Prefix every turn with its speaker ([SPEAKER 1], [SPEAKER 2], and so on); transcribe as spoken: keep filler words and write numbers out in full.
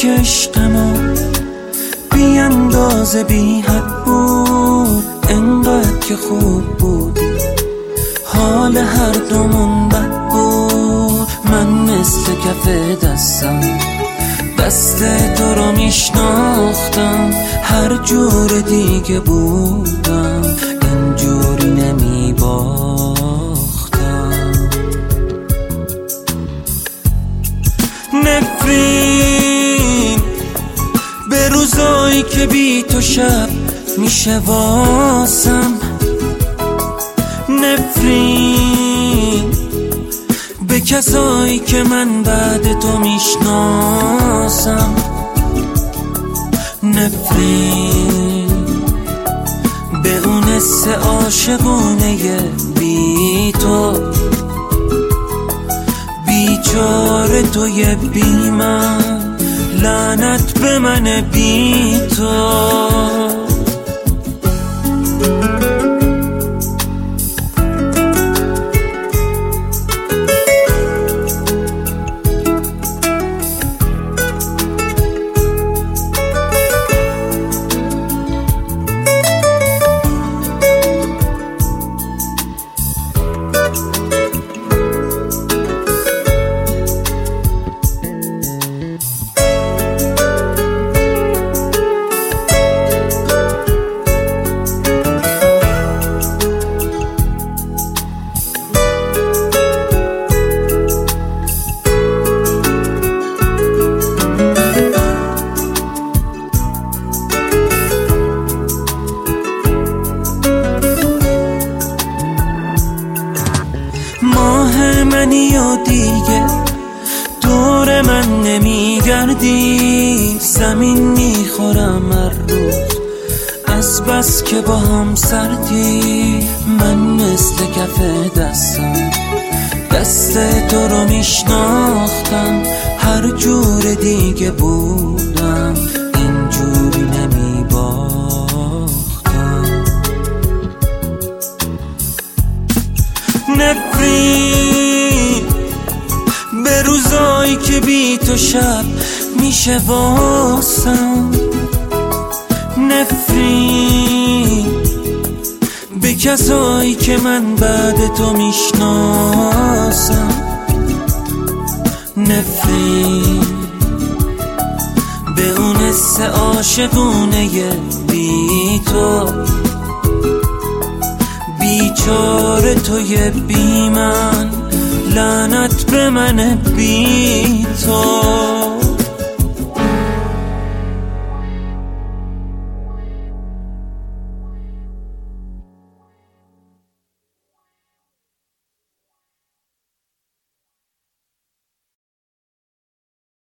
[SPEAKER 1] که عشق ما بی اندازه بی حد بود، انقدر که خوب بودی حال هر دومون بد بود. من مثل کف دستم دست تو رو میشناختم، هر جور دیگه بودم اینجوری نمی باختم. نفرین به روزایی که بی تو شب میشه واسم، نفرین به کسایی که من بعد تو میشناسم، نفرین به اون حس عاشقونه بی تو، بیچاره توی بی من، لعنت به من بی تو. ماه منی و دیگه دور من نمیگردی، زمین میخورم هر روز از بس که با هم سردی. من مثل کف دستم دست تو رو میشناختم، هر جور دیگه بودم اینجوری نمی باختم. نفرین به روزایی که بی تو شب میشه واسم، نفرین به کسایی که من بعد تو میشناسم، نفرین به اون حس عاشقونه بی تو، بیچاره توی بی من، لعنت به من بی تو.